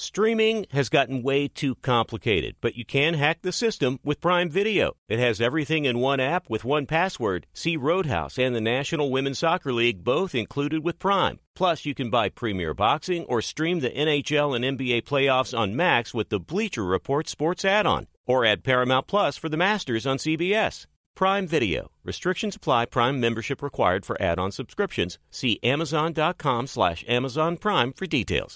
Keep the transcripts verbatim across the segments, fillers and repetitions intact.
Streaming has gotten way too complicated, but you can hack the system with Prime Video. It has everything in one app with one password. See Roadhouse and the National Women's Soccer League both included with Prime. Plus, you can buy Premier Boxing or stream the N H L and N B A playoffs on Max with the Bleacher Report Sports add-on. Or add Paramount Plus for the Masters on C B S. Prime Video. Restrictions apply. Prime membership required for add-on subscriptions. See Amazon.com slash Amazon Prime for details.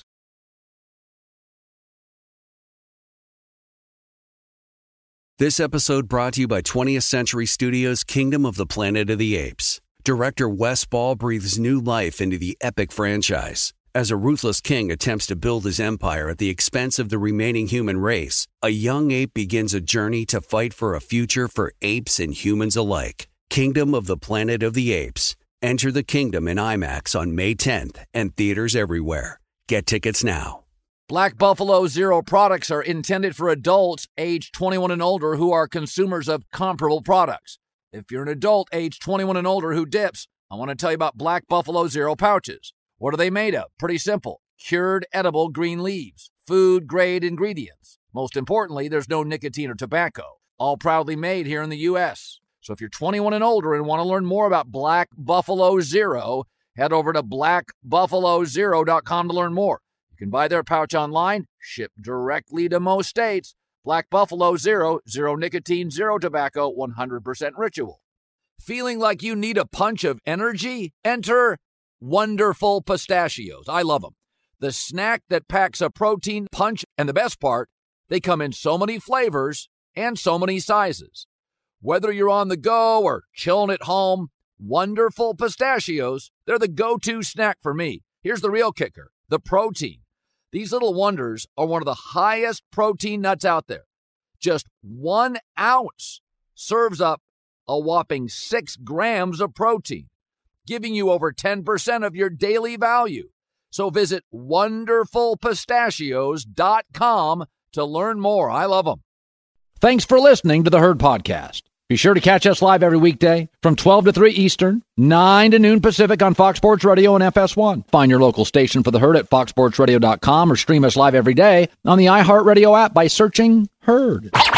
This episode brought to you by twentieth Century Studios' Kingdom of the Planet of the Apes. Director Wes Ball breathes new life into the epic franchise. As a ruthless king attempts to build his empire at the expense of the remaining human race, a young ape begins a journey to fight for a future for apes and humans alike. Kingdom of the Planet of the Apes. Enter the kingdom in IMAX on May tenth and theaters everywhere. Get tickets now. Black Buffalo Zero products are intended for adults age twenty-one and older who are consumers of comparable products. If you're an adult age twenty-one and older who dips, I want to tell you about Black Buffalo Zero pouches. What are they made of? Pretty simple. Cured edible green leaves. Food-grade ingredients. Most importantly, there's no nicotine or tobacco. All proudly made here in the U S So if you're twenty-one and older and want to learn more about Black Buffalo Zero, head over to black buffalo zero dot com to learn more. You can buy their pouch online, shipped directly to most states. Black Buffalo Zero, zero nicotine, zero tobacco, one hundred percent ritual. Feeling like you need a punch of energy? Enter Wonderful Pistachios. I love them. The snack that packs a protein punch, and the best part, they come in so many flavors and so many sizes. Whether you're on the go or chilling at home, Wonderful Pistachios, they're the go-to snack for me. Here's the real kicker, the protein. These little wonders are one of the highest protein nuts out there. Just one ounce serves up a whopping six grams of protein, giving you over ten percent of your daily value. So visit wonderful pistachios dot com to learn more. I love them. Thanks for listening to the Herd Podcast. Be sure to catch us live every weekday from twelve to three Eastern, nine to noon Pacific on Fox Sports Radio and F S one. Find your local station for the Herd at fox sports radio dot com or stream us live every day on the iHeartRadio app by searching Herd. Now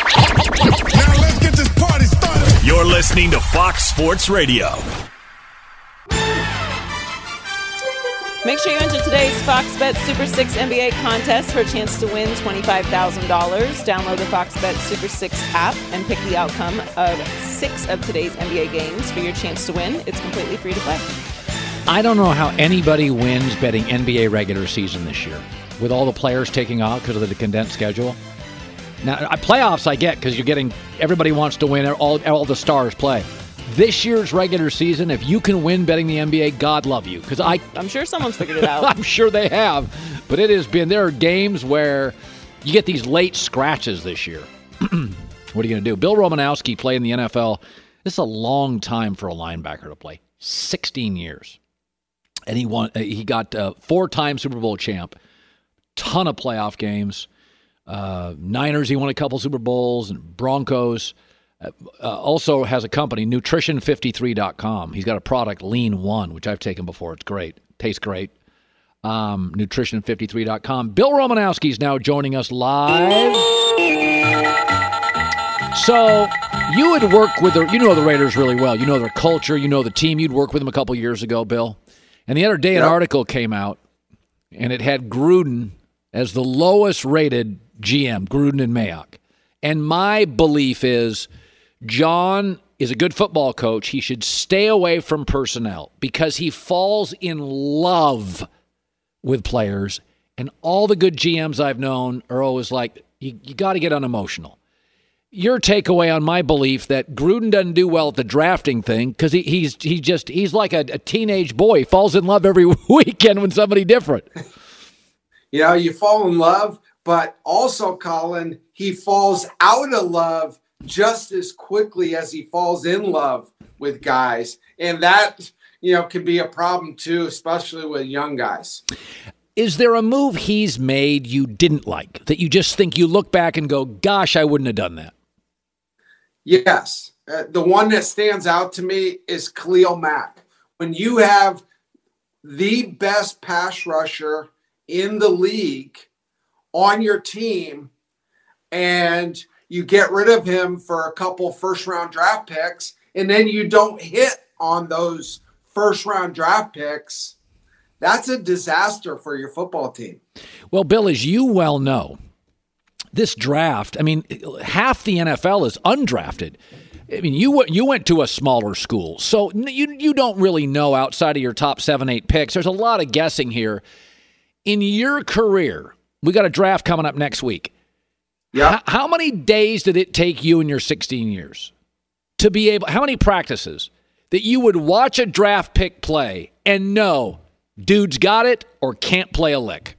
let's get this party started. You're listening to Fox Sports Radio. Make sure you enter today's Fox Bet Super six N B A contest for a chance to win twenty-five thousand dollars. Download the Fox Bet Super six app and pick the outcome of six of today's N B A games for your chance to win. It's completely free to play. I don't know how anybody wins betting N B A regular season this year with all the players taking off because of the condensed schedule. Now, playoffs I get because you're getting everybody wants to win. All, all the stars play. This year's regular season, if you can win betting the N B A, God love you. Because I, I'm sure someone's figured it out. I'm sure they have. But it has been, there are games where you get these late scratches this year. What are you going to do? Bill Romanowski played in the N F L. This is a long time for a linebacker to play. sixteen years. And he won. He got uh, four-time Super Bowl champ. Ton of playoff games. Uh, Niners, he won a couple Super Bowls. And Broncos. Uh, also has a company, nutrition fifty-three dot com. He's got a product, Lean One, which I've taken before. It's great. Tastes great. Um, nutrition fifty-three dot com. Bill Romanowski is now joining us live. So you would work with the, you know the Raiders really well. You know their culture. You know the team. You'd work with them a couple years ago, Bill. And the other day an yep. article came out, and it had Gruden as the lowest rated G M, Gruden and Mayock. And my belief is John is a good football coach. He should stay away from personnel because he falls in love with players. And all the good G Ms I've known are always like, you, you got to get unemotional. Your takeaway on my belief that Gruden doesn't do well at the drafting thing because he, he's he just he's like a, a teenage boy. He falls in love every weekend with somebody different. You know, you fall in love, but also, Colin, he falls out of love just as quickly as he falls in love with guys. And that, you know, can be a problem too, especially with young guys. Is there a move he's made you didn't like that you just think you look back and go, gosh, I wouldn't have done that? Yes. Uh, the one that stands out to me is Khalil Mack. When you have the best pass rusher in the league on your team and you get rid of him for a couple first round draft picks, and then you don't hit on those first round draft picks, that's a disaster for your football team. Well, Bill, as you well know, this draft, I mean, half the N F L is undrafted. I mean, you you went to a smaller school, so you you don't really know outside of your top seven, eight picks. There's a lot of guessing here. In your career, we got a draft coming up next week. Yeah. H- how many days did it take you in your sixteen years to be able, how many practices that you would watch a draft pick play and know dude's got it or can't play a lick?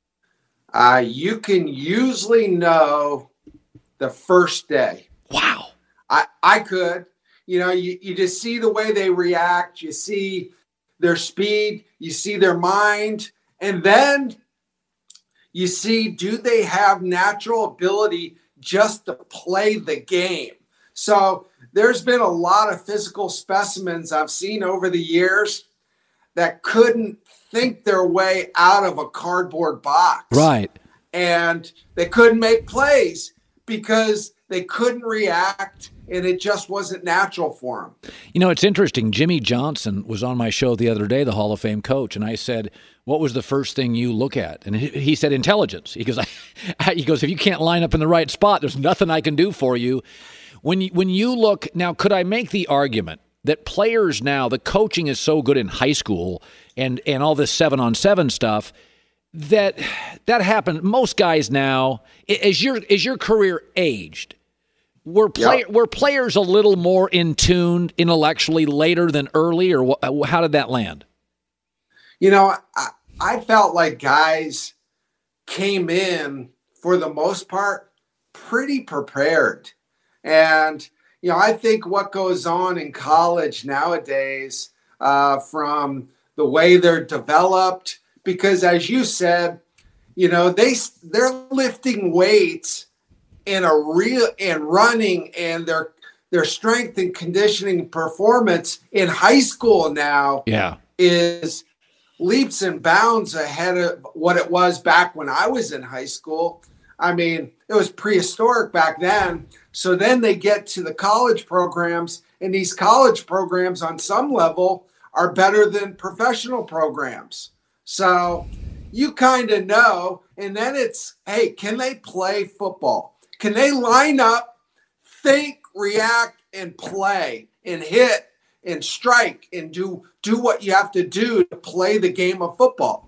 Uh, you can usually know the first day. Wow. I, I could. You know, you, you just see the way they react. You see their speed. You see their mind. And then you see, do they have natural ability just to play the game? So there's been a lot of physical specimens I've seen over the years that couldn't think their way out of a cardboard box. Right. And they couldn't make plays because they couldn't react, and it just wasn't natural for them. You know, it's interesting. Jimmy Johnson was on my show the other day, the Hall of Fame coach, and I said, what was the first thing you look at? And he said intelligence. He goes, he goes, if you can't line up in the right spot, there's nothing I can do for you. When you, when you look, now, could I make the argument that players now, the coaching is so good in high school and, and all this seven-on-seven stuff, that that happened. Most guys now, as your as your career aged, were play, yep. were players a little more in tune intellectually later than early, or wh- how did that land? You know, I, I felt like guys came in for the most part pretty prepared, and you know, I think what goes on in college nowadays, uh, from the way they're developed. Because as you said, you know, they, they're lifting weights in a real and running and their their strength and conditioning performance in high school now yeah. is leaps and bounds ahead of what it was back when I was in high school. I mean, it was prehistoric back then. So then they get to the college programs, and these college programs on some level are better than professional programs. So you kind of know, and then it's, hey, can they play football? Can they line up, think, react, and play, and hit, and strike, and do, do what you have to do to play the game of football?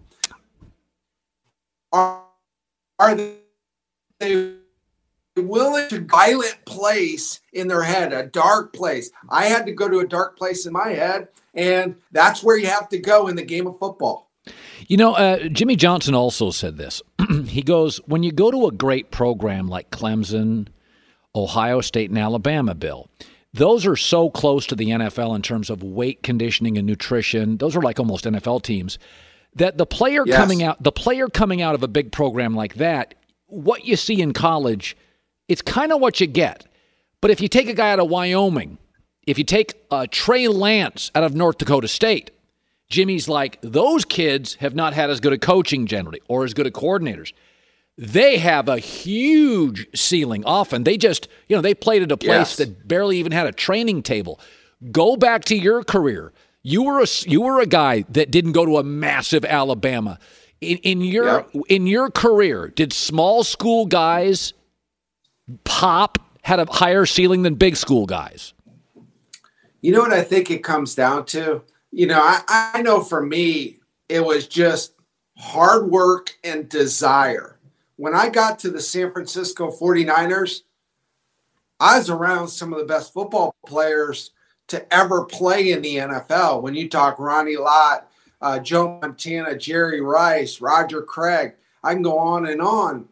Are, are they willing to violent place in their head, a dark place? I had to go to a dark place in my head, and that's where you have to go in the game of football. You know, uh, Jimmy Johnson also said this. He goes, when you go to a great program like Clemson, Ohio State, and Alabama, Bill, those are so close to the N F L in terms of weight conditioning and nutrition. Those are like almost N F L teams. That the player yes. coming out, the player coming out of a big program like that, what you see in college, it's kind of what you get. But if you take a guy out of Wyoming, if you take uh, Trey Lance out of North Dakota State, Jimmy's like, those kids have not had as good a coaching generally or as good a coordinators. They have a huge ceiling often. They just, you know, they played at a place yes. that barely even had a training table. Go back to your career. You were a, you were a guy that didn't go to a massive Alabama. In, in your yep. in your career, did small school guys pop, had a higher ceiling than big school guys? You know what I think it comes down to? You know, I, I know for me, it was just hard work and desire. When I got to the San Francisco forty-niners, I was around some of the best football players to ever play in the N F L. When you talk Ronnie Lott, uh, Joe Montana, Jerry Rice, Roger Craig, I can go on and on.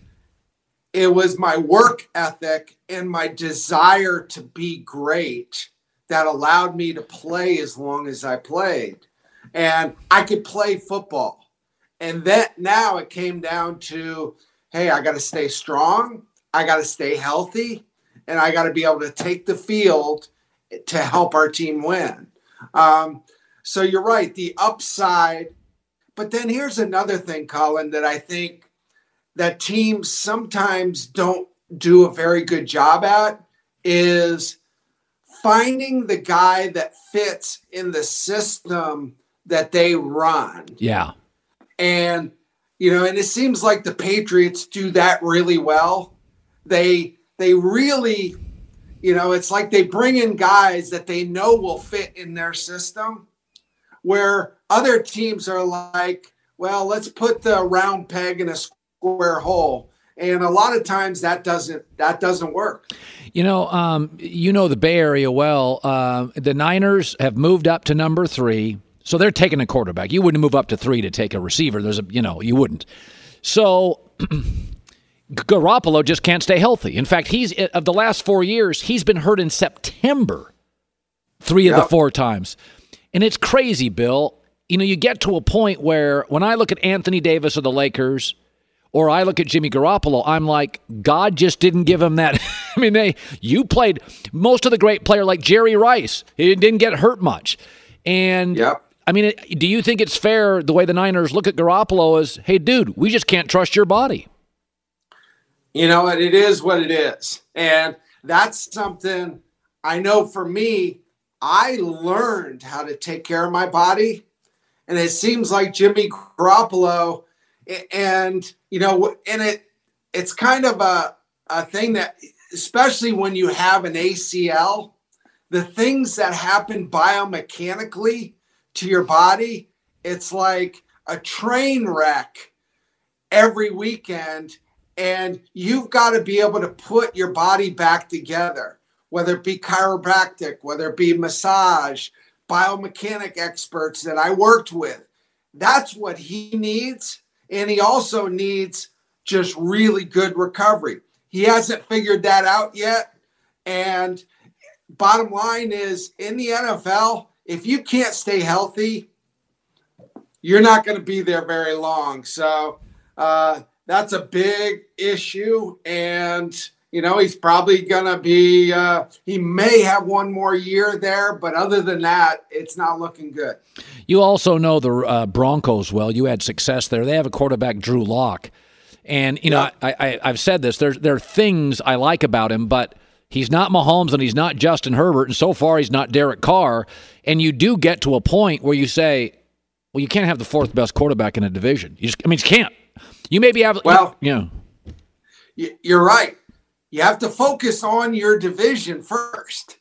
It was my work ethic and my desire to be great that allowed me to play as long as I played. And I could play football. And that now it came down to, hey, I got to stay strong. I got to stay healthy. And I got to be able to take the field to help our team win. Um, so you're right, the upside. But then here's another thing, Colin, that I think that teams sometimes don't do a very good job at is finding the guy that fits in the system that they run. Yeah. And, you know, and it seems like the Patriots do that really well. They, they really, you know, it's like they bring in guys that they know will fit in their system, where other teams are like, well, let's put the round peg in a square hole. And a lot of times that doesn't, that doesn't work. You know, um, you know the Bay Area well. Uh, the Niners have moved up to number three, so they're taking a quarterback. You wouldn't move up to three to take a receiver. There's a, you know, you wouldn't. So Garoppolo just can't stay healthy. In fact, he's of the last four years, he's been hurt in September three of yep. the four times, and it's crazy, Bill. You know, you get to a point where when I look at Anthony Davis of the Lakers, or I look at Jimmy Garoppolo, I'm like, God just didn't give him that. I mean, they you played most of the great player like Jerry Rice. He didn't get hurt much. And, yep. I mean, do you think it's fair the way the Niners look at Garoppolo as, hey, dude, we just can't trust your body? You know, and it is what it is. And that's something I know for me, I learned how to take care of my body. And it seems like Jimmy Garoppolo, and, you know, and it it's kind of a, a thing that, especially when you have an A C L, the things that happen biomechanically to your body, it's like a train wreck every weekend. And you've got to be able to put your body back together, whether it be chiropractic, whether it be massage, biomechanic experts that I worked with. That's what he needs. And he also needs just really good recovery. He hasn't figured that out yet. And bottom line is, in the N F L, if you can't stay healthy, you're not going to be there very long. So uh, that's a big issue. And, you know, he's probably going to be, uh, he may have one more year there. But other than that, it's not looking good. You also know the uh, Broncos well. You had success there. They have a quarterback, Drew Lock. And, you know, yeah. I, I, I've said this. There's, there are things I like about him, but he's not Mahomes and he's not Justin Herbert. And so far, he's not Derek Carr. And you do get to a point where you say, well, you can't have the fourth best quarterback in a division. You just, I mean, you can't. You maybe have, well, you know. You're right. You have to focus on your division first.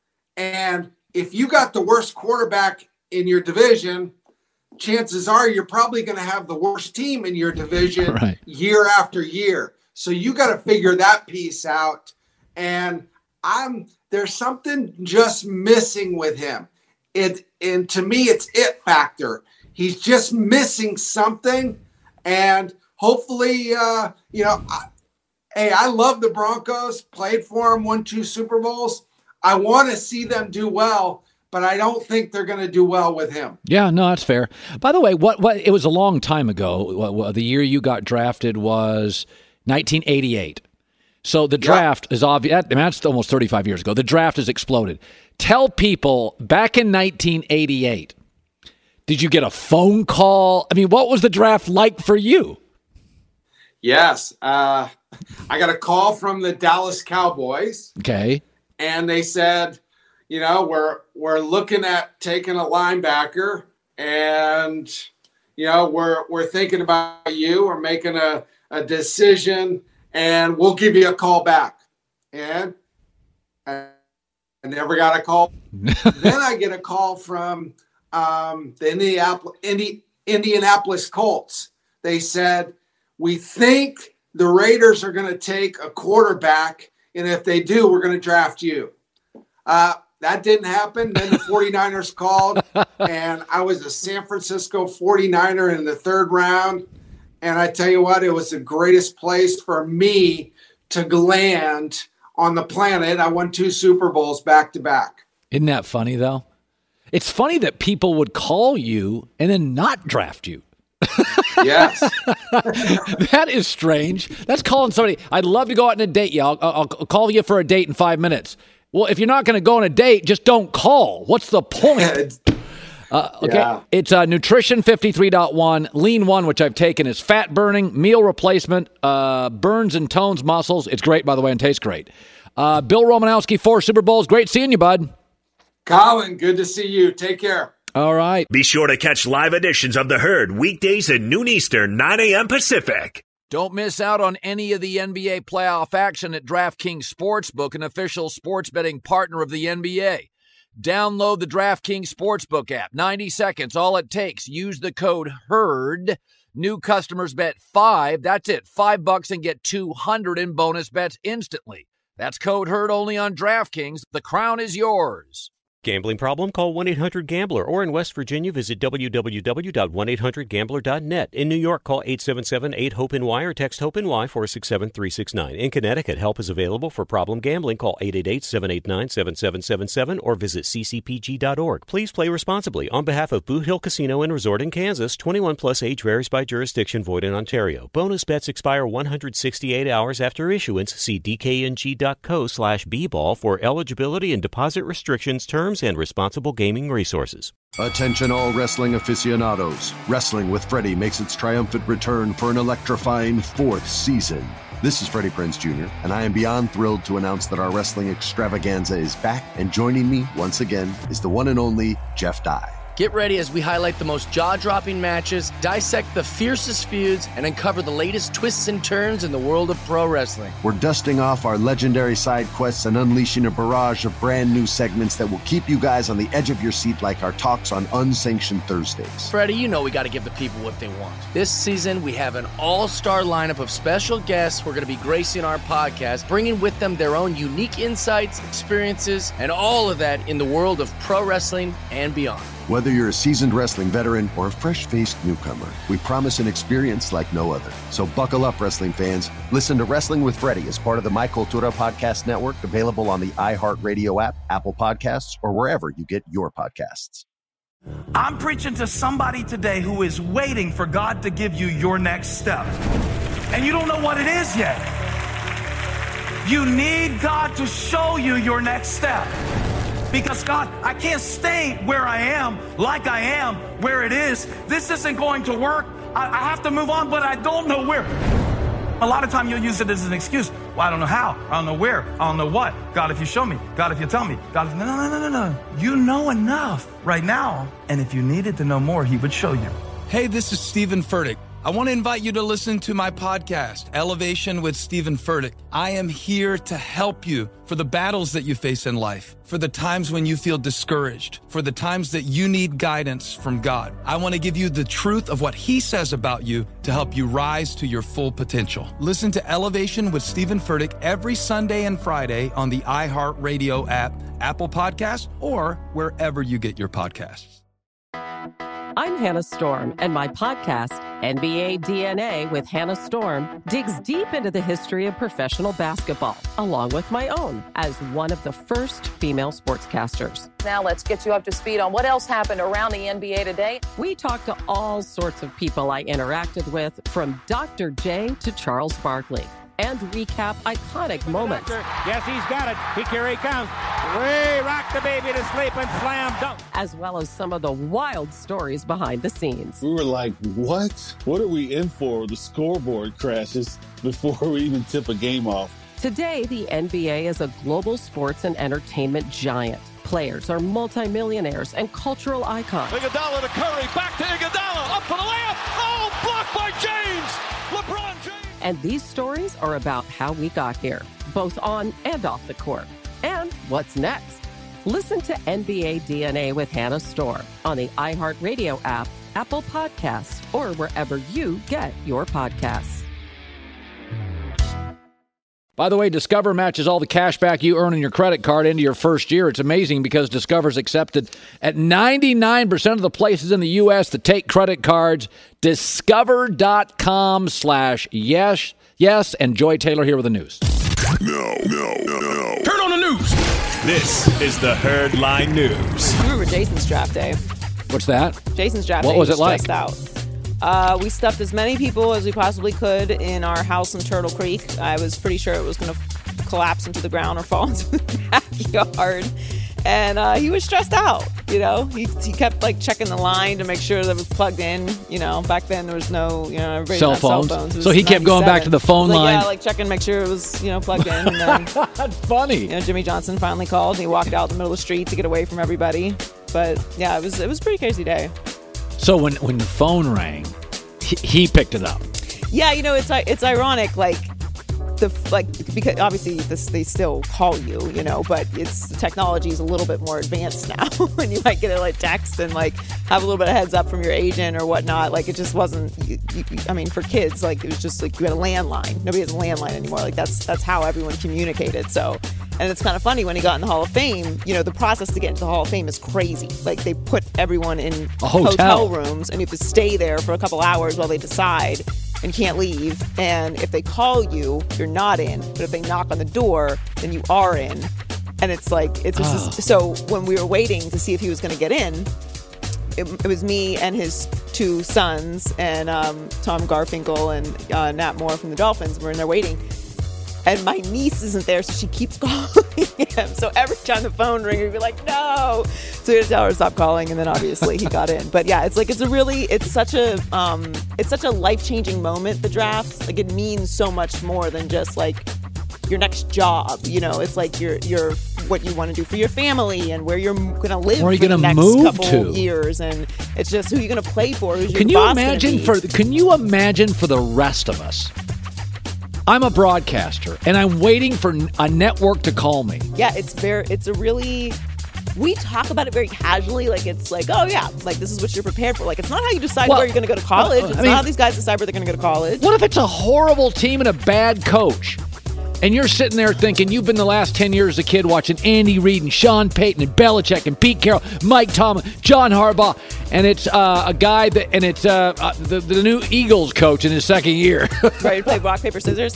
And if you got the worst quarterback in your division, chances are you're probably going to have the worst team in your division right. year after year. So you got to figure that piece out. And I'm there's something just missing with him. It and to me, it's it factor. He's just missing something. And hopefully, uh, you know, I, hey, I love the Broncos. Played for them, won two Super Bowls. I want to see them do well, but I don't think they're going to do well with him. Yeah, no, that's fair. By the way, what what it was a long time ago. What, what, the year you got drafted was nineteen eighty-eight. So the draft yep. is obvious. I mean, that's almost thirty-five years ago. The draft has exploded. Tell people, back in nineteen eighty-eight, did you get a phone call? I mean, what was the draft like for you? Yes. Uh, I got a call from the Dallas Cowboys. Okay. And they said, you know, we're we're looking at taking a linebacker, and you know, we're we're thinking about you. We're making a, a decision, and we'll give you a call back. And I never got a call. Then I get a call from um, the Indianapolis, Indi, Indianapolis Colts. They said, we think the Raiders are going to take a quarterback, and if they do, we're going to draft you. Uh, that didn't happen. Then the 49ers called, and I was a San Francisco 49er in the third round. And I tell you what, it was the greatest place for me to land on the planet. I won two Super Bowls back to back. Isn't that funny, though? It's funny that people would call you and then not draft you. Yes. That is strange. That's calling somebody. I'd love to go out on a date. Yeah, I'll, I'll, I'll call you for a date in five minutes. Well, if you're not going to go on a date, just don't call. What's the point? Uh, okay, Yeah. it's uh, Nutrition fifty-three point one, Lean one, which I've taken, is fat burning, meal replacement, uh, burns and tones muscles. It's great, by the way, and tastes great. Uh, Bill Romanowski, four Super Bowls. Great seeing you, bud. Colin, good to see you. Take care. All right. Be sure to catch live editions of The Herd weekdays at noon Eastern, nine a.m. Pacific. Don't miss out on any of the N B A playoff action at DraftKings Sportsbook, an official sports betting partner of the N B A. Download the DraftKings Sportsbook app. ninety seconds, all it takes. Use the code HERD. New customers bet five. That's it. Five bucks and get two hundred in bonus bets instantly. That's code HERD only on DraftKings. The crown is yours. Gambling problem? Call one eight hundred gambler, or in West Virginia, visit w w w dot one eight hundred gambler dot net. In New York, call eight seven seven eight hope N Y or text HOPE-NY four six seven three six nine. In Connecticut, help is available for problem gambling. Call eight eight eight seven eight nine seven seven seven seven or visit c c p g dot org. Please play responsibly. On behalf of Boot Hill Casino and Resort in Kansas, twenty-one plus age varies by jurisdiction, void in Ontario. Bonus bets expire one hundred sixty-eight hours after issuance. See d k n g dot co slash b ball for eligibility and deposit restrictions, terms, and responsible gaming resources. Attention all wrestling aficionados. Wrestling with Freddie makes its triumphant return for an electrifying fourth season. This is Freddie Prinze Junior, and I am beyond thrilled to announce that our wrestling extravaganza is back, and joining me once again is the one and only Jeff Dye. Get ready as we highlight the most jaw-dropping matches, dissect the fiercest feuds, and uncover the latest twists and turns in the world of pro wrestling. We're dusting off our legendary side quests and unleashing a barrage of brand new segments that will keep you guys on the edge of your seat like our talks on Unsanctioned Thursdays. Freddie, you know we got to give the people what they want. This season, we have an all-star lineup of special guests who are going to be gracing our podcast, bringing with them their own unique insights, experiences, and all of that in the world of pro wrestling and beyond. Whether you're a seasoned wrestling veteran or a fresh-faced newcomer, we promise an experience like no other. So buckle up, wrestling fans. Listen to Wrestling with Freddie as part of the My Cultura Podcast Network, available on the iHeartRadio app, Apple Podcasts, or wherever you get your podcasts. I'm preaching to somebody today who is waiting for God to give you your next step, and you don't know what it is yet. You need God to show you your next step. Because, God, I can't stay where I am, like I am, where it is. This isn't going to work. I, I have to move on, but I don't know where. A lot of time you'll use it as an excuse. Well, I don't know how. I don't know where. I don't know what. God, if you show me. God, if you tell me. God, if... No, no, no, no, no. You know enough right now. And if you needed to know more, he would show you. Hey, this is Stephen Furtick. I want to invite you to listen to my podcast, Elevation with Stephen Furtick. I am here to help you for the battles that you face in life, for the times when you feel discouraged, for the times that you need guidance from God. I want to give you the truth of what he says about you to help you rise to your full potential. Listen to Elevation with Stephen Furtick every Sunday and Friday on the iHeartRadio app, Apple Podcasts, or wherever you get your podcasts. I'm Hannah Storm, and my podcast, N B A D N A with Hannah Storm, digs deep into the history of professional basketball, along with my own, as one of the first female sportscasters. Now let's get you up to speed on what else happened around the N B A today. We talked to all sorts of people I interacted with, from Doctor J to Charles Barkley, and recap iconic moments. Yes, he's got it. He, here he comes. Way rock the baby to sleep and slam dunk. As well as some of the wild stories behind the scenes. We were like, what? What are we in for? The scoreboard crashes before we even tip a game off. Today, the N B A is a global sports and entertainment giant. Players are multimillionaires and cultural icons. Iguodala to Curry, back to Iguodala, up for the layup. Oh, blocked by James. LeBron James. And these stories are about how we got here, both on and off the court. And what's next? Listen to N B A D N A with Hannah Storm on the iHeartRadio app, Apple Podcasts, or wherever you get your podcasts. By the way, Discover matches all the cash back you earn on your credit card into your first year. It's amazing because Discover's accepted at ninety-nine percent of the places in the U S that take credit cards. Discover.com slash yes, yes. And Joy Taylor here with the news. No, no, no, no. Turn on the news. This is the Herd Line News. I remember Jason's draft day. What's that? Jason's draft what day. What was it like? Out. Uh, we stuffed as many people as we possibly could in our house in Turtle Creek. I was pretty sure it was going to f- collapse into the ground or fall into the backyard. And uh, he was stressed out. You know, he, he kept like checking the line to make sure that it was plugged in. You know, back then there was no, you know, everybody cell had phones. Cell phones. So he kept going back to the phone like, line. Yeah, like checking, make sure it was, you know, plugged in. And then, That's funny. You know, Jimmy Johnson finally called. And he walked out in the middle of the street to get away from everybody. But yeah, it was it was a pretty crazy day. So when when the phone rang, he, he picked it up. Yeah, you know, it's it's ironic, like. The, like because obviously this, they still call you, you know, but it's the technology is a little bit more advanced now, and you might get a like text and like have a little bit of heads up from your agent or whatnot. Like it just wasn't. You, you, I mean, for kids, like it was just like you had a landline. Nobody has a landline anymore. Like that's that's how everyone communicated. So, and it's kind of funny when he got in the Hall of Fame. You know, the process to get into the Hall of Fame is crazy. Like they put everyone in a hotel. hotel rooms, and you have to stay there for a couple hours while they decide. And can't leave. And if they call you, you're not in. But if they knock on the door, then you are in. And it's like, it's just, Oh. so when we were waiting to see if he was going to get in, it, it was me and his two sons and um, Tom Garfinkel and uh, Nat Moore from the Dolphins. We're in there waiting. And my niece isn't there, so she keeps calling him. So every time the phone rings, he'd be like, no. So we had to tell her to stop calling, and then obviously he got in. But yeah, it's like, it's a really, it's such a, um, it's such a life-changing moment, the draft. Like, it means so much more than just like your next job. You know, it's like your, your, what you want to do for your family and where you're going to live Where are you for the gonna next move couple to? years. And it's just who you're going to play for, who's your Can you boss gonna imagine be. for? Can you imagine for the rest of us? I'm a broadcaster, and I'm waiting for a network to call me. Yeah, it's very, it's a really, we talk about it very casually, like it's like, oh yeah, like this is what you're prepared for. Like it's not how you decide Well, where you're going to go to college. I It's mean- not how these guys decide where they're going to go to college. What if it's a horrible team and a bad coach? And you're sitting there thinking you've been the last ten years a kid watching Andy Reid and Sean Payton and Belichick and Pete Carroll, Mike Tomlin, John Harbaugh, and it's uh, a guy that, and it's uh, uh, the, the new Eagles coach in his second year. Ready to play rock, paper, scissors?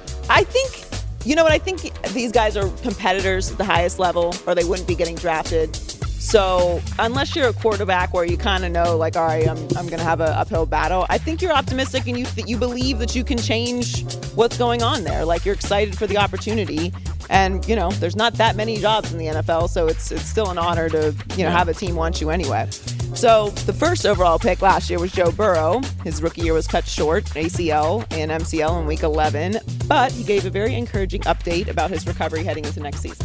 I think, you know what, I think these guys are competitors at the highest level, or they wouldn't be getting drafted. So unless you're a quarterback where you kind of know, like, all right, I'm I'm going to have an uphill battle, I think you're optimistic and you th- you believe that you can change what's going on there. Like, you're excited for the opportunity. And, you know, there's not that many jobs in the N F L, so it's it's still an honor to, you know, have a team want you anyway. So the first overall pick last year was Joe Burrow. His rookie year was cut short, A C L and M C L in week eleven, but he gave a very encouraging update about his recovery heading into next season.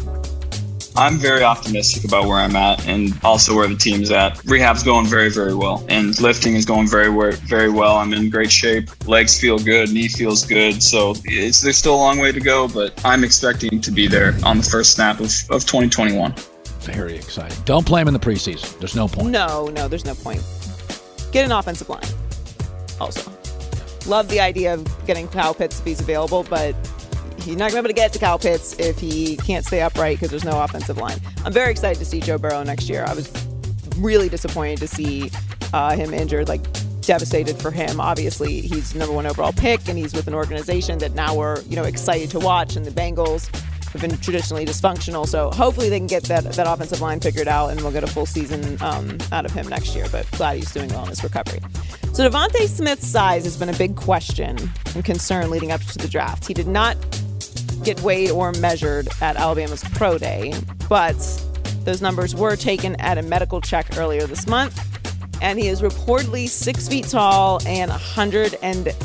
I'm very optimistic about where I'm at and also where the team's at. Rehab's going very, very well, and lifting is going very, very well. I'm in great shape. Legs feel good, knee feels good. So it's, there's still a long way to go, but I'm expecting to be there on the first snap of, of twenty twenty-one. Very exciting. Don't play him in the preseason. There's no point. No, no, there's no point. Get an offensive line also. Love the idea of getting Kyle Pitts if he's available, but he's not going to be able to get to Kyle Pitts if he can't stay upright because there's no offensive line. I'm very excited to see Joe Burrow next year. I was really disappointed to see uh, him injured, like devastated for him. Obviously, he's the number one overall pick, and he's with an organization that now we're, you know, excited to watch, and the Bengals have been traditionally dysfunctional. So hopefully they can get that, that offensive line figured out, and we'll get a full season um, out of him next year. But glad he's doing well in his recovery. So Devontae Smith's size has been a big question and concern leading up to the draft. He did not get weighed or measured at Alabama's Pro Day, but those numbers were taken at a medical check earlier this month, and he is reportedly six feet tall and one hundred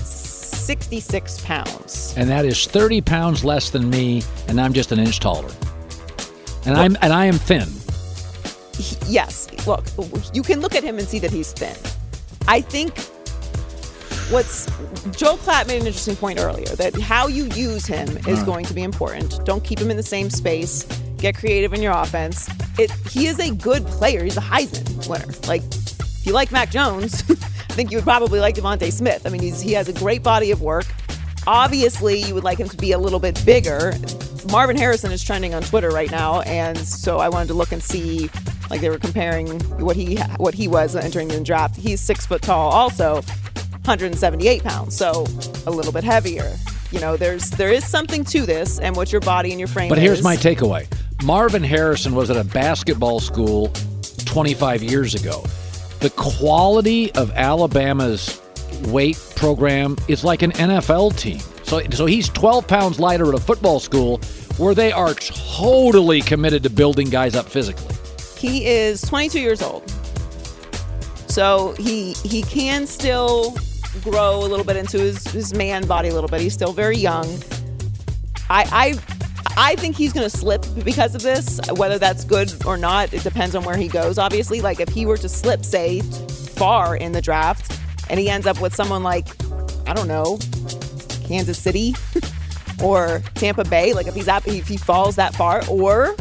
sixty-six pounds. And that is thirty pounds less than me, and I'm just an inch taller. And I'm and I am thin. He, yes, look, you can look at him and see that he's thin. I think what's Joel Klatt made an interesting point earlier, that how you use him is Right. going to be important. Don't keep him in the same space. Get creative in your offense. It, he is a good player. He's a Heisman winner. Like, if you like Mac Jones, I think you would probably like Devontae Smith. I mean, he's, he has a great body of work. Obviously, you would like him to be a little bit bigger. Marvin Harrison is trending on Twitter right now, and so I wanted to look and see, like they were comparing what he what he was entering the draft. He's six foot tall, also one hundred seventy-eight pounds, so a little bit heavier. You know, there's there is something to this, and what your body and your frame. But here's is. my takeaway. Marvin Harrison was at a basketball school twenty-five years ago. The quality of Alabama's weight program is like an N F L team. So, so he's twelve pounds lighter at a football school where they are totally committed to building guys up physically. he is twenty-two years old. So he he can still grow a little bit into his, his man body a little bit. He's still very young. I I, I think he's going to slip because of this. Whether that's good or not, it depends on where he goes, obviously. Like, if he were to slip, say, far in the draft, and he ends up with someone like, I don't know, Kansas City or Tampa Bay, like if he's at, if he falls that far, or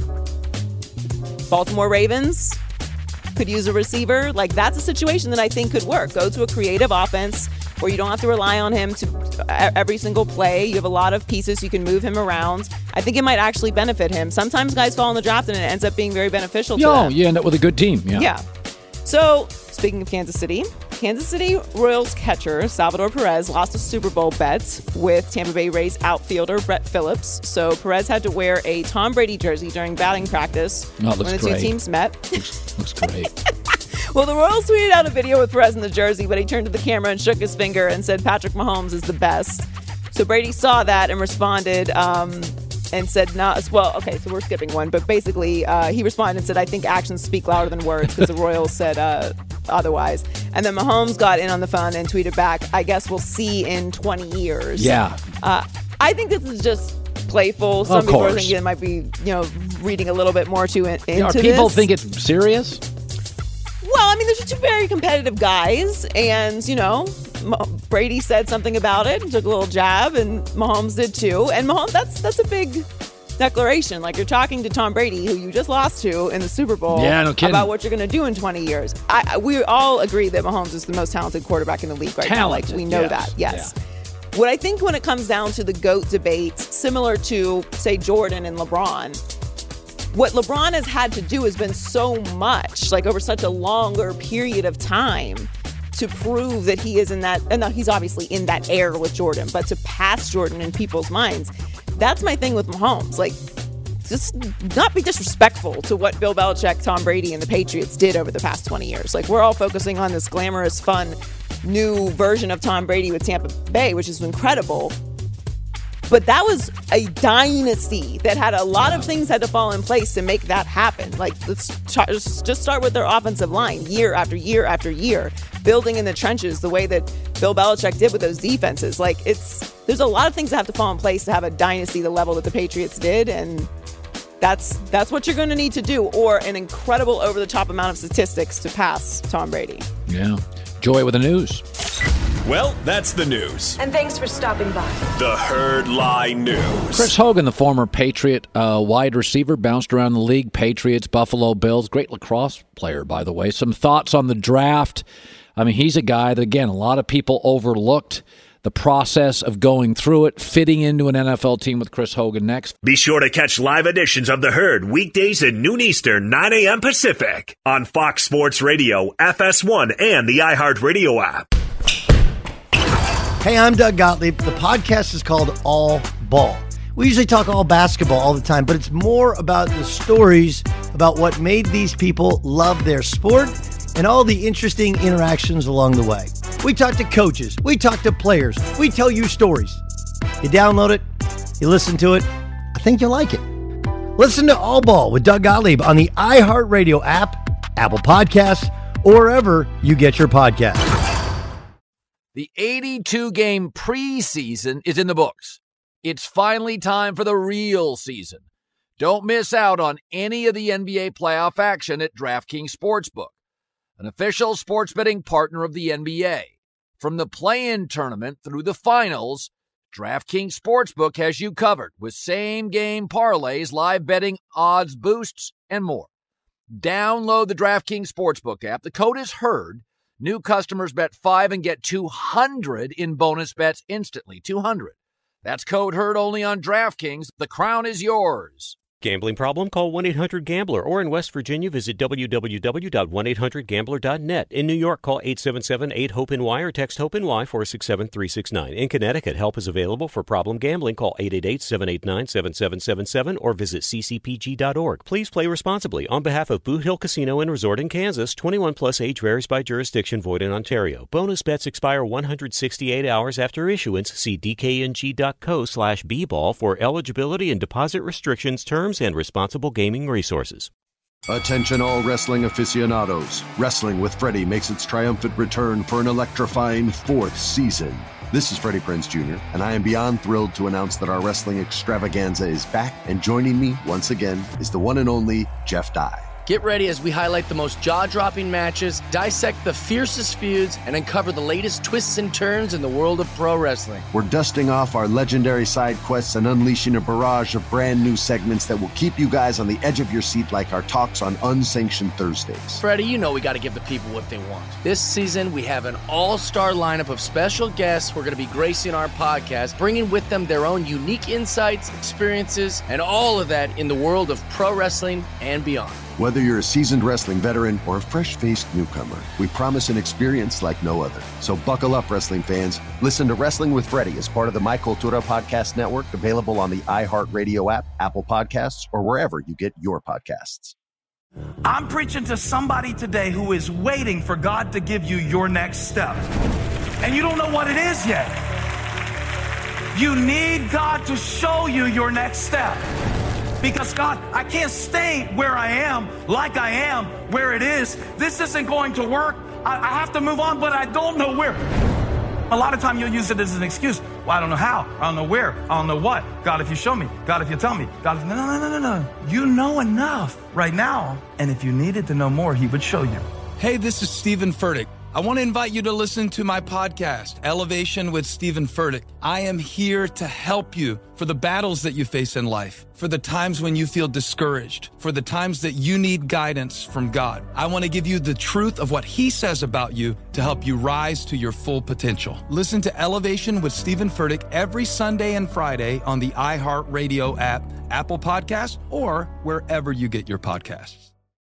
Baltimore Ravens could use a receiver, like that's a situation that I think could work. Go to a creative offense where you don't have to rely on him to every single play. You have a lot of pieces. You can move him around. I think it might actually benefit him. Sometimes guys fall in the draft and it ends up being very beneficial to Yo, them. you end up with a good team. Yeah. Yeah. So, speaking of Kansas City, Kansas City Royals catcher Salvador Perez lost a Super Bowl bet with Tampa Bay Rays outfielder Brett Phillips. So Perez had to wear a Tom Brady jersey during batting practice No, it looks when the great. two teams met. Looks, looks great. Well, the Royals tweeted out a video with Perez in the jersey, but he turned to the camera and shook his finger and said Patrick Mahomes is the best. So Brady saw that and responded um, and said, "No, nah, well, okay, so we're skipping one." But basically, uh, he responded and said, "I think actions speak louder than words," because the Royals said uh, otherwise. And then Mahomes got in on the fun and tweeted back, "I guess we'll see in twenty years." Yeah. Uh, I think this is just playful. Some Of people are course. thinking it might be, you know, reading a little bit more to it. Into Are people this. think it's serious? Well, I mean, there's two very competitive guys, and, you know, M- Brady said something about it, took a little jab, and Mahomes did too. And Mahomes, that's that's a big declaration. Like, you're talking to Tom Brady, who you just lost to in the Super Bowl, Yeah, no kidding. about what you're going to do in twenty years. I, I- we all agree that Mahomes is the most talented quarterback in the league right now. Talented, Like, we know yes. that, yes. What I think when it comes down to the GOAT debate, similar to, say, Jordan and LeBron, what LeBron has had to do has been so much, like over such a longer period of time, to prove that he is in that, and now he's obviously in that air with Jordan, but to pass Jordan in people's minds. That's my thing with Mahomes. Like, just not be disrespectful to what Bill Belichick, Tom Brady, and the Patriots did over the past twenty years. Like, we're all focusing on this glamorous, fun, new version of Tom Brady with Tampa Bay, which is incredible. But that was a dynasty that had a lot of things had to fall in place to make that happen. Like, let's try, just just start with their offensive line year after year after year, building in the trenches the way that Bill Belichick did with those defenses. Like, it's there's a lot of things that have to fall in place to have a dynasty the level that the Patriots did, and that's that's what you're going to need to do, or an incredible over-the-top amount of statistics to pass Tom Brady. Yeah. Joy with the news. Well, that's the news. And thanks for stopping by. The Herd Lie News. Chris Hogan, the former Patriot uh, wide receiver, bounced around the league. Patriots, Buffalo Bills. Great lacrosse player, by the way. Some thoughts on the draft. I mean, he's a guy that, again, a lot of people overlooked the process of going through it, fitting into an N F L team with Chris Hogan next. Be sure to catch live editions of The Herd weekdays at noon Eastern, nine a.m. Pacific on Fox Sports Radio, F S one, and the iHeartRadio app. Hey, I'm Doug Gottlieb. The podcast is called All Ball. We usually talk all basketball all the time, but it's more about the stories about what made these people love their sport and all the interesting interactions along the way. We talk to coaches. We talk to players. We tell you stories. You download it. You listen to it. I think you'll like it. Listen to All Ball with Doug Gottlieb on the iHeartRadio app, Apple Podcasts, or wherever you get your podcasts. The eighty-two game preseason is in the books. It's finally time for the real season. Don't miss out on any of the N B A playoff action at DraftKings Sportsbook, an official sports betting partner of the N B A. From the play-in tournament through the finals, DraftKings Sportsbook has you covered with same-game parlays, live betting, odds boosts, and more. Download the DraftKings Sportsbook app. The code is HERD. New customers bet five and get two hundred in bonus bets instantly. two hundred. That's code HERD only on DraftKings. The crown is yours. Gambling problem? Call one eight hundred gambler, or in West Virginia, visit w w w dot one eight hundred gambler dot net. In New York, call eight seven seven eight hope N Y or text HOPE-NY four six seven three six nine. In Connecticut, help is available for problem gambling. Call eight eight eight seven eight nine seven seven seven seven or visit c c p g dot org. Please play responsibly. On behalf of Boot Hill Casino and Resort in Kansas, twenty-one plus age varies by jurisdiction, void in Ontario. Bonus bets expire one hundred sixty-eight hours after issuance. See d k n g dot co slash b ball for eligibility and deposit restrictions, terms, and responsible gaming resources. Attention all wrestling aficionados. Wrestling with Freddie makes its triumphant return for an electrifying fourth season. This is Freddie Prinze Junior, and I am beyond thrilled to announce that our wrestling extravaganza is back, and joining me once again is the one and only Jeff Dye. Get ready as we highlight the most jaw-dropping matches, dissect the fiercest feuds, and uncover the latest twists and turns in the world of pro wrestling. We're dusting off our legendary side quests and unleashing a barrage of brand new segments that will keep you guys on the edge of your seat like our talks on Unsanctioned Thursdays. Freddie, you know we got to give the people what they want. This season, we have an all-star lineup of special guests who are going to be gracing our podcast, bringing with them their own unique insights, experiences, and all of that in the world of pro wrestling and beyond. Whether you're a seasoned wrestling veteran or a fresh-faced newcomer, we promise an experience like no other. So buckle up, wrestling fans. Listen to Wrestling with Freddie as part of the My Cultura Podcast Network, available on the iHeartRadio app, Apple Podcasts, or wherever you get your podcasts. I'm preaching to somebody today who is waiting for God to give you your next step. And you don't know what it is yet. You need God to show you your next step. Because God, I can't stay where I am, like I am, where it is. This isn't going to work. I, I have to move on, but I don't know where. A lot of time you'll use it as an excuse. Well, I don't know how. I don't know where. I don't know what. God, if you show me. God, if you tell me. God, if... No, no, no, no, no. You know enough right now. And if you needed to know more, he would show you. Hey, this is Stephen Furtick. I want to invite you to listen to my podcast, Elevation with Stephen Furtick. I am here to help you for the battles that you face in life, for the times when you feel discouraged, for the times that you need guidance from God. I want to give you the truth of what he says about you to help you rise to your full potential. Listen to Elevation with Stephen Furtick every Sunday and Friday on the iHeartRadio app, Apple Podcasts, or wherever you get your podcasts.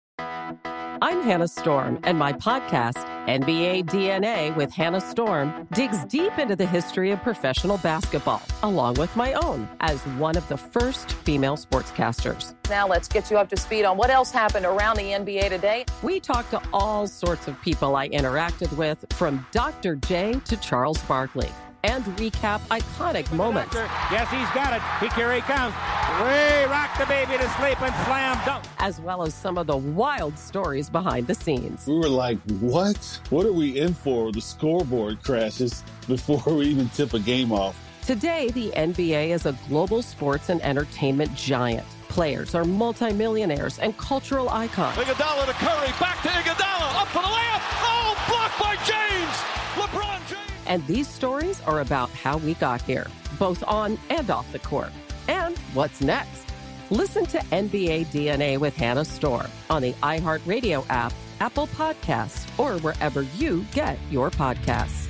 I'm Hannah Storm, and my podcast, N B A D N A with Hannah Storm, digs deep into the history of professional basketball, along with my own, as one of the first female sportscasters. Now let's get you up to speed on what else happened around the N B A today. We talked to all sorts of people I interacted with, from Doctor J to Charles Barkley, and recap iconic moments. Yes, he's got it. He, here he comes. Way rock the baby to sleep and slam dunk. As well as some of the wild stories behind the scenes. We were like, what? What are we in for? The scoreboard crashes before we even tip a game off. Today, the N B A is a global sports and entertainment giant. Players are multimillionaires and cultural icons. Iguodala to Curry, back to Iguodala, up for the layup. Oh, blocked by James. LeBron James. And these stories are about how we got here, both on and off the court. And what's next? Listen to N B A D N A with Hannah Storm on the iHeartRadio app, Apple Podcasts, or wherever you get your podcasts.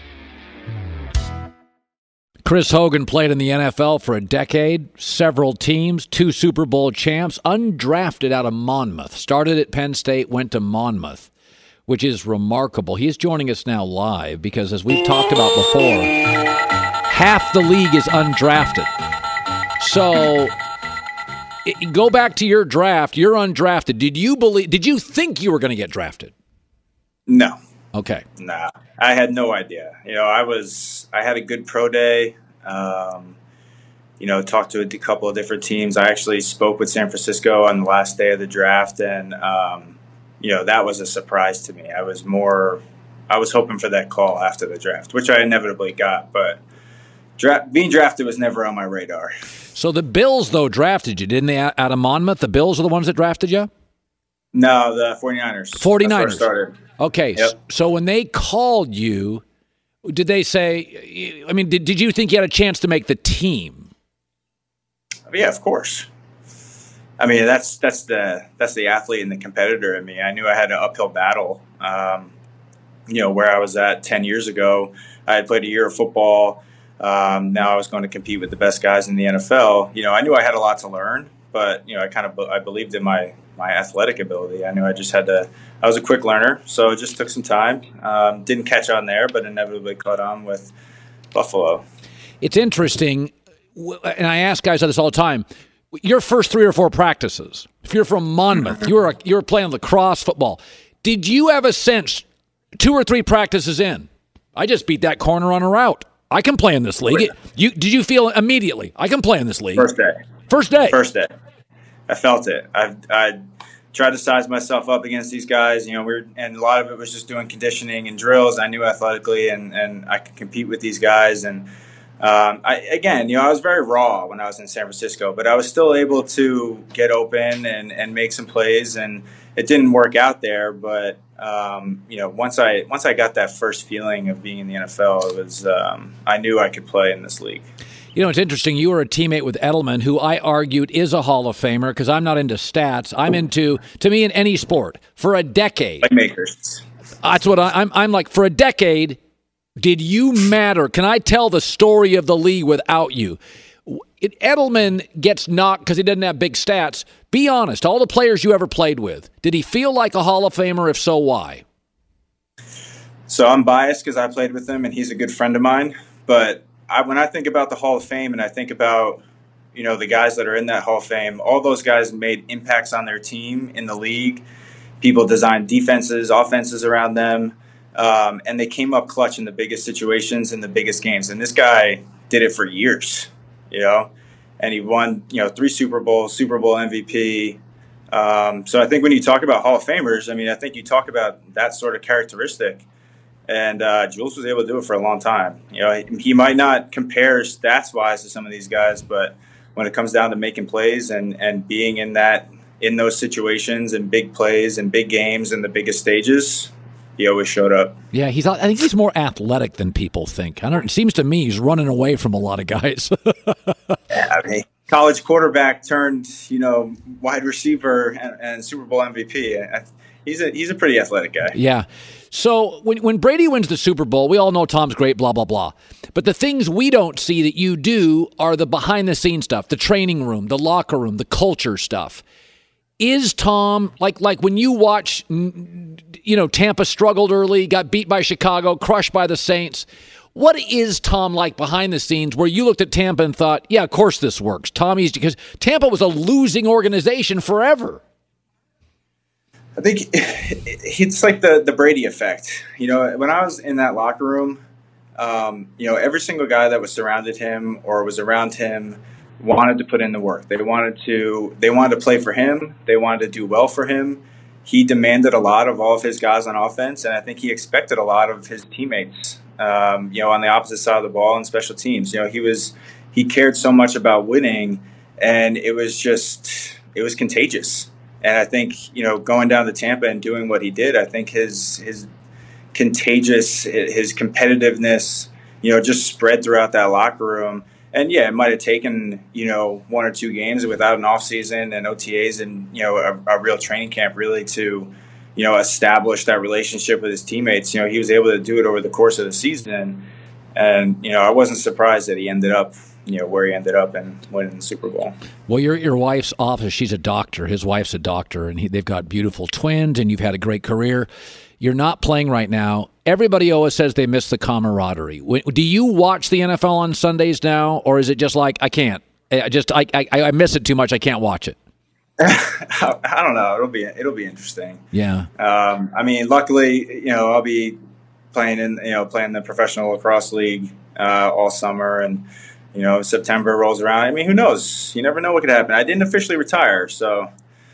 Chris Hogan played in the N F L for a decade, several teams, two Super Bowl champs, undrafted out of Monmouth. Started at Penn State, went to Monmouth, which is remarkable. He's joining us now live because, as we've talked about before, half the league is undrafted. So it, go back to your draft. You're undrafted. Did you believe? Did you think you were going to get drafted? No. Okay. Nah, I had no idea. You know, I was, I had a good pro day. Um, you know, talked to a couple of different teams. I actually spoke with San Francisco on the last day of the draft, and um, you know, that was a surprise to me. I was more, I was hoping for that call after the draft, which I inevitably got, but dra- being drafted was never on my radar. So the Bills, though, drafted you, didn't they, out of Monmouth? The Bills are the ones that drafted you? No, the 49ers. 49ers. Started. Okay, yep. So when they called you, did they say, I mean, did, did you think you had a chance to make the team? Yeah, of course. I mean, that's that's the that's the athlete and the competitor in me. I knew I had an uphill battle. Um, you know, where I was at ten years ago, I had played a year of football. Um, now I was going to compete with the best guys in the N F L. You know, I knew I had a lot to learn, but, you know, I kind of I believed in my, my athletic ability. I knew I just had to – I was a quick learner, so it just took some time. Um, didn't catch on there, but inevitably caught on with Buffalo. It's interesting, and I ask guys this all the time, your first three or four practices, if you're from Monmouth, you were, you were playing lacrosse, football, did you have a sense two or three practices in, I just beat that corner on a route. I can play in this league. You did you feel immediately, I can play in this league? First day. First day. First day. I felt it. I I tried to size myself up against these guys. You know, we we're, and a lot of it was just doing conditioning and drills. I knew athletically and, and I could compete with these guys. And um, I, again, you know, I was very raw when I was in San Francisco, but I was still able to get open and, and make some plays. And it didn't work out there, but um, you know, once I once I got that first feeling of being in the N F L, it was um, I knew I could play in this league. You know, it's interesting. You were a teammate with Edelman, who I argued is a Hall of Famer because I'm not into stats. I'm into, to me, in any sport, for a decade. Playmakers. That's what I, I'm. I'm like, for a decade, did you matter? Can I tell the story of the league without you? It, Edelman gets knocked because he doesn't have big stats. Be honest. All the players you ever played with, did he feel like a Hall of Famer? If so, why? So I'm biased because I played with him and he's a good friend of mine. But I, when I think about the Hall of Fame and I think about, you know, the guys that are in that Hall of Fame, all those guys made impacts on their team in the league. People designed defenses, offenses around them, um, and they came up clutch in the biggest situations in the biggest games. And this guy did it for years, you know, and he won, you know, three Super Bowls, Super Bowl M V P. Um, so I think when you talk about Hall of Famers, I mean, I think you talk about that sort of characteristic. And uh, Jules was able to do it for a long time. You know, he, he might not compare stats-wise to some of these guys, but when it comes down to making plays and, and being in that in those situations and big plays and big games and the biggest stages, he always showed up. Yeah, he's. I think he's more athletic than people think. I don't. It seems to me he's running away from a lot of guys. Yeah, I mean, college quarterback turned, you know, wide receiver and, and Super Bowl M V P. He's a he's a pretty athletic guy. Yeah. So when when Brady wins the Super Bowl, we all know Tom's great, blah, blah, blah. But the things we don't see that you do are the behind-the-scenes stuff, the training room, the locker room, the culture stuff. Is Tom, like like when you watch, you know, Tampa struggled early, got beat by Chicago, crushed by the Saints, what is Tom like behind the scenes where you looked at Tampa and thought, yeah, of course this works? Tommy's, because Tampa was a losing organization forever. I think it's like the, the Brady effect. You know, when I was in that locker room, um, you know, every single guy that was surrounded him or was around him wanted to put in the work. They wanted to they wanted to play for him. They wanted to do well for him. He demanded a lot of all of his guys on offense, and I think he expected a lot of his teammates, um, you know, on the opposite side of the ball and special teams. You know, he was he cared so much about winning, and it was just it was contagious. And I think, you know, going down to Tampa and doing what he did, I think his his contagious, his competitiveness, you know, just spread throughout that locker room. And, yeah, it might have taken, you know, one or two games without an offseason and O T As and, you know, a, a real training camp really to, you know, establish that relationship with his teammates. You know, he was able to do it over the course of the season. And, you know, I wasn't surprised that he ended up, you know, where he ended up and winning the Super Bowl. Well, your your wife's office, she's a doctor. His wife's a doctor, and he, they've got beautiful twins, and you've had a great career. You're not playing right now. Everybody always says they miss the camaraderie. Do you watch the N F L on Sundays now, or is it just like, I can't? I just I I, I miss it too much. I can't watch it. I, I don't know. It'll be it'll be interesting. Yeah. Um, I mean, luckily, you know, I'll be playing in you know playing the professional lacrosse league uh, all summer, and you know, September rolls around. I mean, who knows? You never know what could happen. I didn't officially retire, so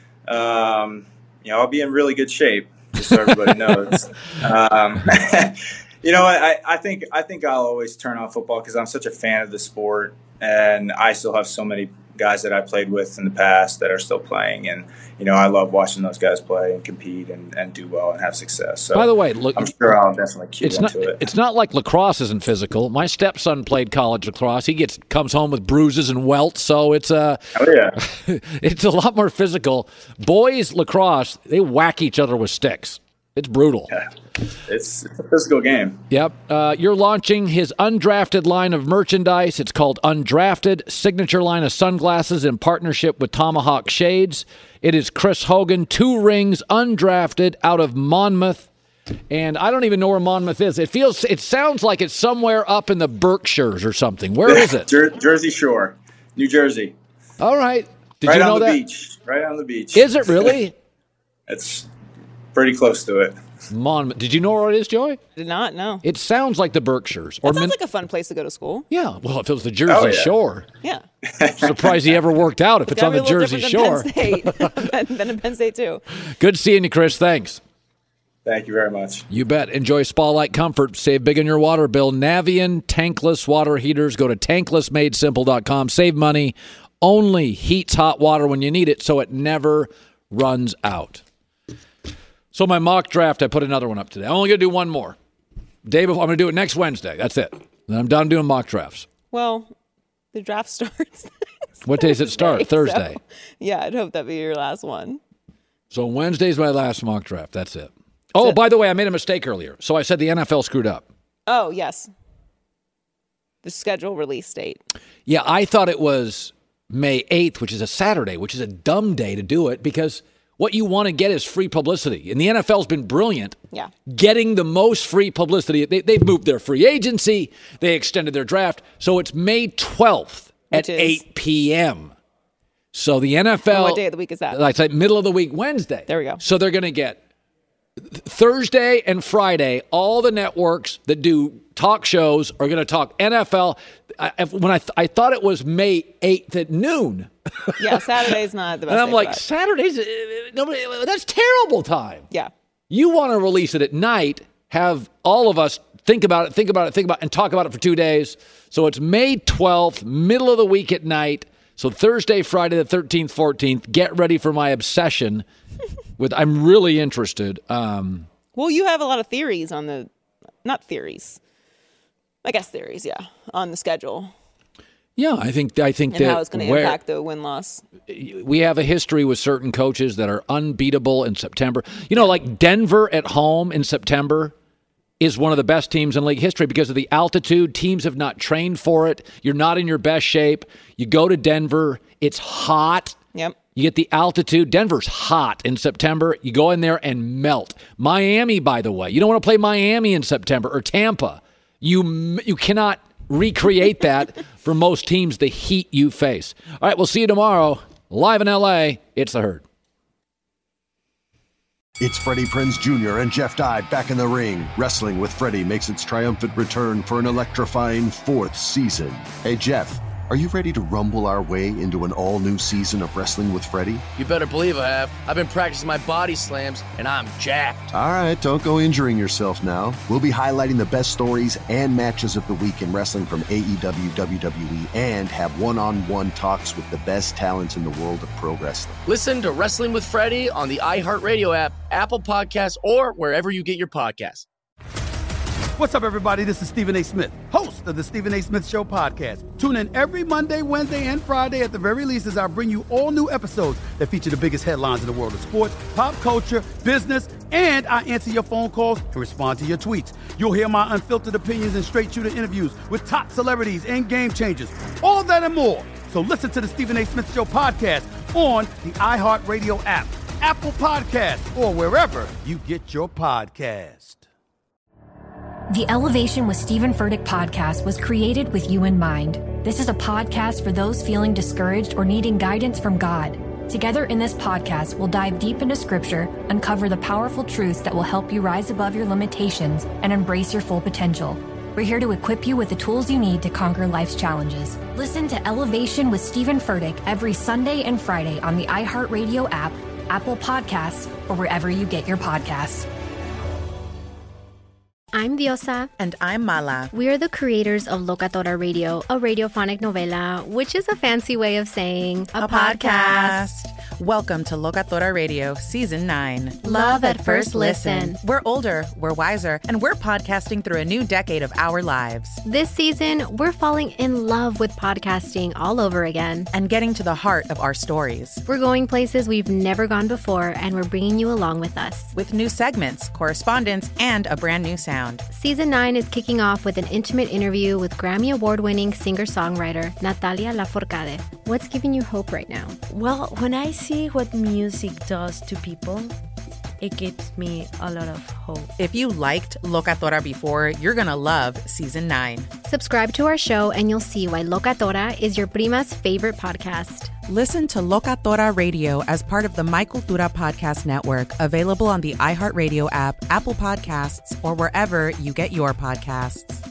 um, you know, I'll be in really good shape. Just so everybody knows. Um, you know, I, I think I think I'll always turn on football because I'm such a fan of the sport, and I still have so many guys that I played with in the past that are still playing, and you know, I love watching those guys play and compete and, and do well and have success. So, by the way, look, I'm sure I'll definitely cue it's into not, it. It's not like lacrosse isn't physical. My stepson played college lacrosse. He gets comes home with bruises and welts, so it's a oh yeah, it's a lot more physical. Boys lacrosse, they whack each other with sticks. It's brutal. Yeah. It's, it's a physical game. Yep. Uh, you're launching his undrafted line of merchandise. It's called Undrafted, signature line of sunglasses in partnership with Tomahawk Shades. It is Chris Hogan, two rings, undrafted, out of Monmouth. And I don't even know where Monmouth is. It feels, it sounds like it's somewhere up in the Berkshires or something. Where is it? Jer- Jersey Shore, New Jersey. All right. Did right you know on the that? beach. Right on the beach. Is it really? It's pretty close to it. Monmouth. Did you know where it is, Joey? Did not, no. It sounds like the Berkshires. That or sounds Min- like a fun place to go to school. Yeah, well, if it was the Jersey Oh, yeah. Shore. Yeah. Surprised he ever worked out if it's on the Jersey Shore. Than Penn State. Than in Penn State, too. Good seeing you, Chris. Thanks. Thank you very much. You bet. Enjoy spa-like comfort. Save big on your water bill. Navien tankless water heaters. Go to tankless made simple dot com. Save money. Only heats hot water when you need it, so it never runs out. So my mock draft, I put another one up today. I'm only going to do one more. Day before, I'm going to do it next Wednesday. That's it. Then I'm done doing mock drafts. Well, the draft starts. What day does it start? Thursday. So, yeah, I'd hope that'd be your last one. So Wednesday's my last mock draft. That's it. Oh, by the way, I made a mistake earlier. So I said the N F L screwed up. Oh, yes. The schedule release date. Yeah, I thought it was May eighth, which is a Saturday, which is a dumb day to do it because what you want to get is free publicity. And the N F L's been brilliant yeah. getting the most free publicity. They, they've moved their free agency. They extended their draft. So it's May twelfth at eight p.m. So the N F L. And what day of the week is that? Like like middle of the week, Wednesday. There we go. So they're going to get Thursday and Friday, all the networks that do talk shows are going to talk N F L. I, when I th- I thought it was May eighth at noon. Yeah, Saturday's not the best. And I'm day like, for that. Saturdays, uh, nobody. That's terrible time. Yeah. You want to release it at night, have all of us think about it, think about it, think about it, and talk about it for two days. So it's May twelfth, middle of the week at night. So Thursday, Friday the thirteenth, fourteenth. Get ready for my obsession with, I'm really interested. Um, well, you have a lot of theories on the, not theories, I guess theories, yeah, on the schedule. Yeah, I think I think and that how it's going to impact the win-loss. We have a history with certain coaches that are unbeatable in September. You know, like Denver at home in September is one of the best teams in league history because of the altitude. Teams have not trained for it. You're not in your best shape. You go to Denver. It's hot. Yep. You get the altitude. Denver's hot in September. You go in there and melt. Miami, by the way. You don't want to play Miami in September or Tampa. You you cannot recreate that for most teams, the heat you face. All right, we'll see you tomorrow. Live in L A, it's The Herd. It's Freddie Prinze Junior and Jeff Dye back in the ring. Wrestling with Freddie makes its triumphant return for an electrifying fourth season. Hey, Jeff, are you ready to rumble our way into an all-new season of Wrestling with Freddie? You better believe I have. I've been practicing my body slams, and I'm jacked. All right, don't go injuring yourself now. We'll be highlighting the best stories and matches of the week in wrestling from A E W, W W E, and have one-on-one talks with the best talents in the world of pro wrestling. Listen to Wrestling with Freddie on the iHeartRadio app, Apple Podcasts, or wherever you get your podcasts. What's up, everybody? This is Stephen A. Smith, host of the Stephen A. Smith Show podcast. Tune in every Monday, Wednesday, and Friday at the very least as I bring you all new episodes that feature the biggest headlines in the world of sports, pop culture, business, and I answer your phone calls and respond to your tweets. You'll hear my unfiltered opinions and straight-shooter interviews with top celebrities and game changers. All that and more. So listen to the Stephen A. Smith Show podcast on the iHeartRadio app, Apple Podcasts, or wherever you get your podcast. The Elevation with Stephen Furtick podcast was created with you in mind. This is a podcast for those feeling discouraged or needing guidance from God. Together in this podcast, we'll dive deep into Scripture, uncover the powerful truths that will help you rise above your limitations and embrace your full potential. We're here to equip you with the tools you need to conquer life's challenges. Listen to Elevation with Stephen Furtick every Sunday and Friday on the iHeartRadio app, Apple Podcasts, or wherever you get your podcasts. I'm Diosa. And I'm Mala. We are the creators of Locatora Radio, a radiophonic novela, which is a fancy way of saying a, a podcast. podcast. Welcome to Locatora Radio, Season nine. Love at first listen. We're older, we're wiser, and we're podcasting through a new decade of our lives. This season, we're falling in love with podcasting all over again. And getting to the heart of our stories. We're going places we've never gone before, and we're bringing you along with us. With new segments, correspondence, and a brand new sound. Season nine is kicking off with an intimate interview with Grammy Award-winning singer-songwriter Natalia Lafourcade. What's giving you hope right now? Well, when I see what music does to people, it gives me a lot of hope. If you liked Locatora before, you're going to love Season nine. Subscribe to our show and you'll see why Locatora is your prima's favorite podcast. Listen to Locatora Radio as part of the My Cultura Podcast Network, available on the iHeartRadio app, Apple Podcasts, or wherever you get your podcasts.